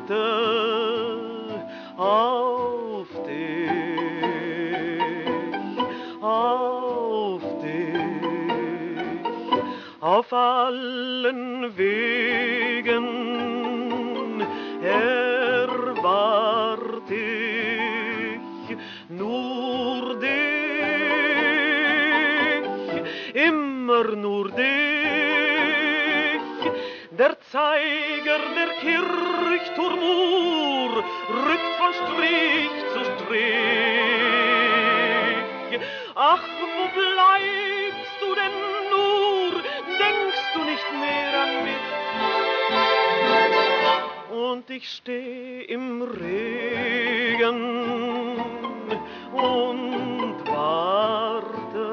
warte auf dich, auf allen Wegen erwart ich nur dich, immer nur dich. Der Zeiger der Kirchturmuhr rückt von Strich zu Strich. Ach, wo bleibst du denn nur? Denkst du nicht mehr an mich? Und ich steh im Regen und warte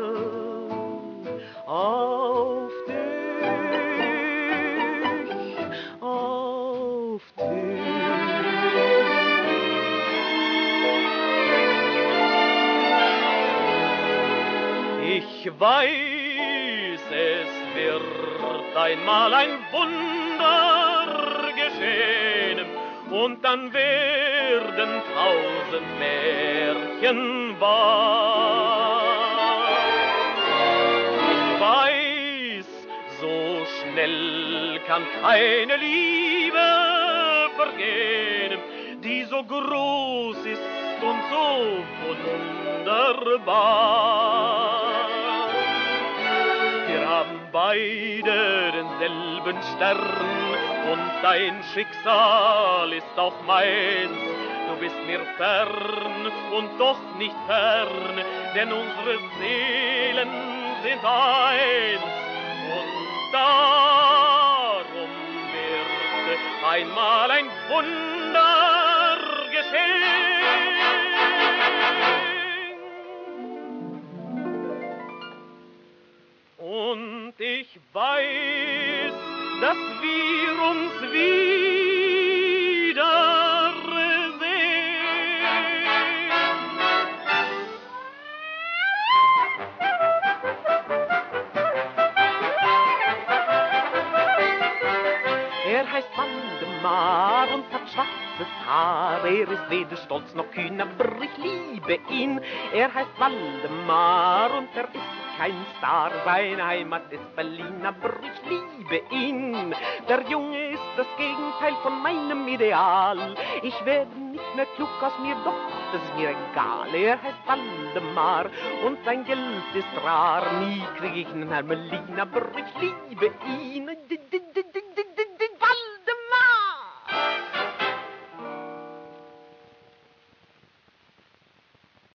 auf dich. Ich weiß, es wird einmal ein Wunder geschehen, und dann werden 1000 Märchen wahr. Ich weiß, so schnell kann keine Liebe vergehen, die so groß ist und so wunderbar. Wir haben beide denselben Stern und dein Schicksal ist auch meins. Du bist mir fern und doch nicht fern, denn unsere Seelen sind eins. Und darum wird einmal ein Wunder geschehen. Und ich weiß, dass wir uns Er heißt Waldemar und hat schwarzes Haar. Er ist weder stolz noch kühn, aber ich liebe ihn. Er heißt Waldemar und er ist kein Star. Seine Heimat ist Berlin, aber ich liebe ihn. Der Junge ist das Gegenteil von meinem Ideal. Ich werde nicht mehr klug aus mir, doch das ist mir egal. Er heißt Waldemar und sein Geld ist rar. Nie krieg ich einen Hermelin, aber ich liebe ihn.